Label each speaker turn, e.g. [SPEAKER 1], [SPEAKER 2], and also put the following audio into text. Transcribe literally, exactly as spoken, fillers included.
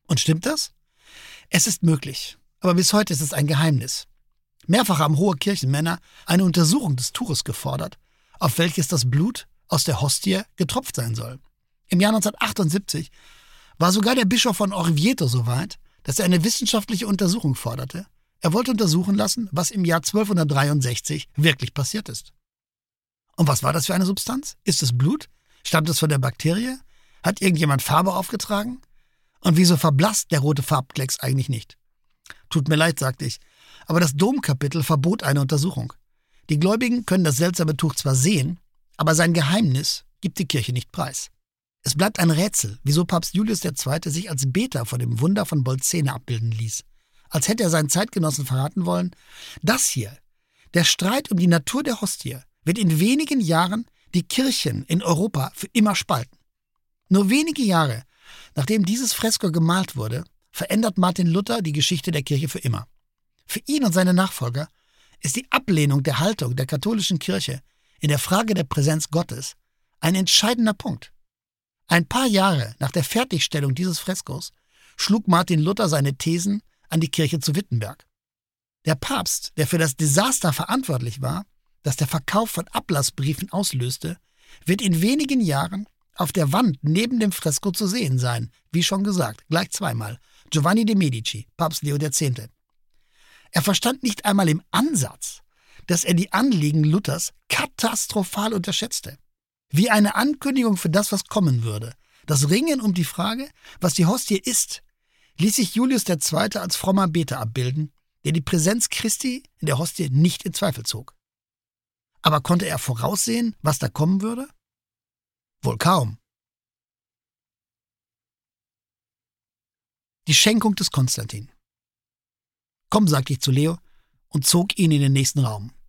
[SPEAKER 1] Und stimmt das? Es ist möglich, aber bis heute ist es ein Geheimnis. Mehrfach haben hohe Kirchenmänner eine Untersuchung des Tuches gefordert, auf welches das Blut aus der Hostie getropft sein soll. Im Jahr neunzehnhundertachtundsiebzig war sogar der Bischof von Orvieto so weit, dass er eine wissenschaftliche Untersuchung forderte. Er wollte untersuchen lassen, was im Jahr zwölfhundertdreiundsechzig wirklich passiert ist. Und was war das für eine Substanz? Ist es Blut? Stammt es von der Bakterie? Hat irgendjemand Farbe aufgetragen? Und wieso verblasst der rote Farbklecks eigentlich nicht? Tut mir leid, sagte ich, aber das Domkapitel verbot eine Untersuchung. Die Gläubigen können das seltsame Tuch zwar sehen, aber sein Geheimnis gibt die Kirche nicht preis. Es bleibt ein Rätsel, wieso Papst Julius der Zweite sich als Beter vor dem Wunder von Bolsena abbilden ließ. Als hätte er seinen Zeitgenossen verraten wollen, das hier, der Streit um die Natur der Hostie, wird in wenigen Jahren die Kirchen in Europa für immer spalten. Nur wenige Jahre, nachdem dieses Fresko gemalt wurde, verändert Martin Luther die Geschichte der Kirche für immer. Für ihn und seine Nachfolger ist die Ablehnung der Haltung der katholischen Kirche in der Frage der Präsenz Gottes ein entscheidender Punkt. Ein paar Jahre nach der Fertigstellung dieses Freskos schlug Martin Luther seine Thesen an die Kirche zu Wittenberg. Der Papst, der für das Desaster verantwortlich war, das der Verkauf von Ablassbriefen auslöste, wird in wenigen Jahren auf der Wand neben dem Fresko zu sehen sein, wie schon gesagt, gleich zweimal, Giovanni de' Medici, Papst Leo der Zehnte. Er verstand nicht einmal im Ansatz, dass er die Anliegen Luthers katastrophal unterschätzte. Wie eine Ankündigung für das, was kommen würde. Das Ringen um die Frage, was die Hostie ist, ließ sich Julius der Zweite als frommer Beter abbilden, der die Präsenz Christi in der Hostie nicht in Zweifel zog. Aber konnte er voraussehen, was da kommen würde? Wohl kaum. Die Schenkung des Konstantin. Komm, sagte ich zu Leo und zog ihn in den nächsten Raum.